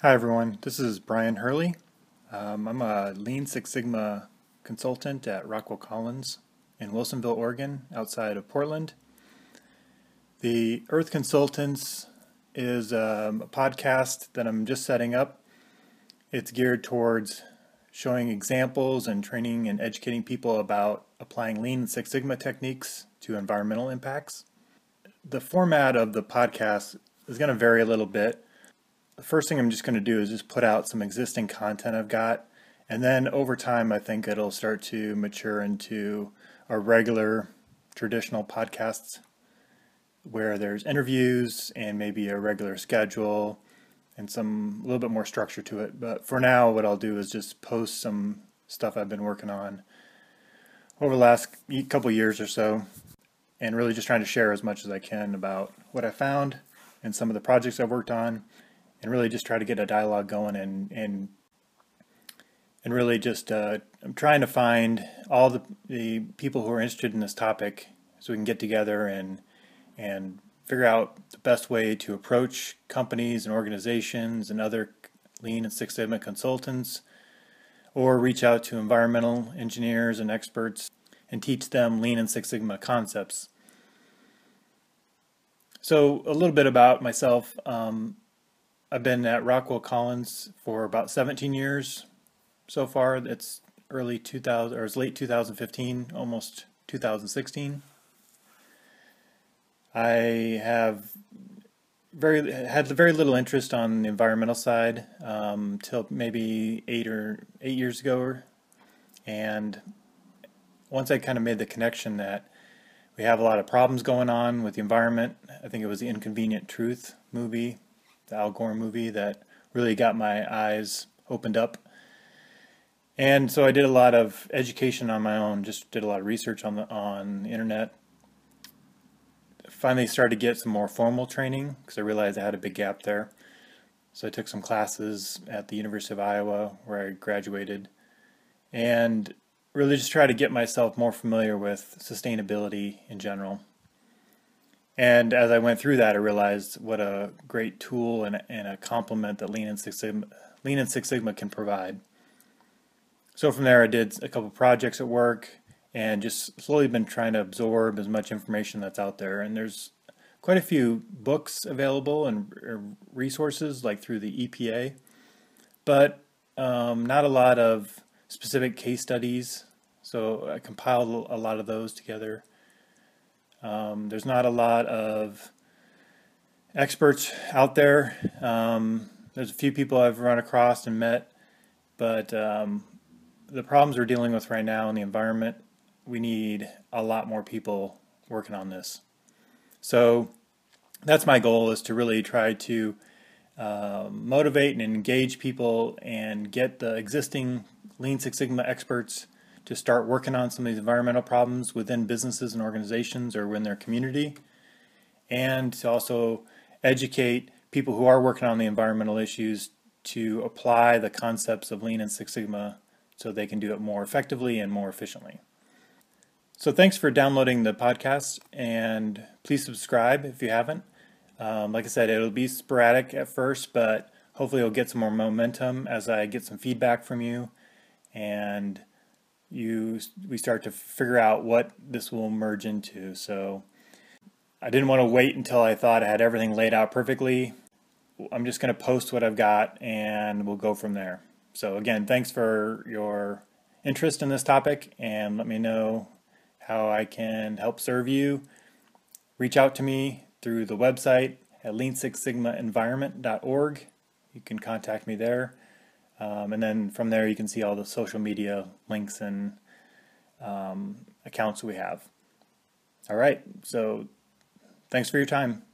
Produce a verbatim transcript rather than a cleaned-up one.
Hi everyone, this is Brian Hurley. Um, I'm a Lean Six Sigma consultant at Rockwell Collins in Wilsonville, Oregon, outside of Portland. The Earth Consultants is um, a podcast that I'm just setting up. It's geared towards showing examples and training and educating people about applying Lean and Six Sigma techniques to environmental impacts. The format of the podcast is going to vary a little bit. The first thing I'm just going to do is just put out some existing content I've got, and then over time I think it'll start to mature into a regular traditional podcasts where there's interviews and maybe a regular schedule and some a little bit more structure to it. But for now, what I'll do is just post some stuff I've been working on over the last couple of years or so, and really just trying to share as much as I can about what I found and some of the projects I've worked on, and really just try to get a dialogue going and and and really just uh, I'm trying to find all the, the people who are interested in this topic so we can get together and and figure out the best way to approach companies and organizations and other Lean and Six Sigma consultants, or reach out to environmental engineers and experts and teach them Lean and Six Sigma concepts. So a little bit about myself. Um, I've been at Rockwell Collins for about seventeen years so far. It's early two thousand, or it's late two thousand fifteen, almost two thousand sixteen. I have very had very little interest on the environmental side um, till maybe eight or eight years ago, and once I kind of made the connection that we have a lot of problems going on with the environment, I think it was the Inconvenient Truth movie, the Al Gore movie, that really got my eyes opened up. And so I did a lot of education on my own, just did a lot of research on the on the internet. Finally started to get some more formal training because I realized I had a big gap there. So I took some classes at the University of Iowa where I graduated, and really just try to get myself more familiar with sustainability in general. And as I went through that, I realized what a great tool and, and a complement that Lean and Six Sigma, Lean and Six Sigma can provide. So from there, I did a couple projects at work and just slowly been trying to absorb as much information that's out there. And there's quite a few books available and resources, like through the E P A, but um, not a lot of specific case studies. So I compiled a lot of those together. Um, there's not a lot of experts out there. Um, there's a few people I've run across and met, but um, the problems we're dealing with right now in the environment, we need a lot more people working on this. So that's my goal, is to really try to uh, motivate and engage people and get the existing Lean Six Sigma experts to start working on some of these environmental problems within businesses and organizations or in their community, and to also educate people who are working on the environmental issues to apply the concepts of Lean and Six Sigma so they can do it more effectively and more efficiently. So thanks for downloading the podcast, and please subscribe if you haven't. Um, like I said, it'll be sporadic at first, but hopefully it'll get some more momentum as I get some feedback from you, and you we start to figure out what this will merge into. So I didn't want to wait until I thought I had everything laid out perfectly. I'm just going to post what I've got and we'll go from there. So again, thanks for your interest in this topic, and let me know how I can help serve you. Reach out to me through the website at lean six sigma environment dot org. You can contact me there. Um, and then from there you can see all the social media links and um, accounts we have. All right, so thanks for your time.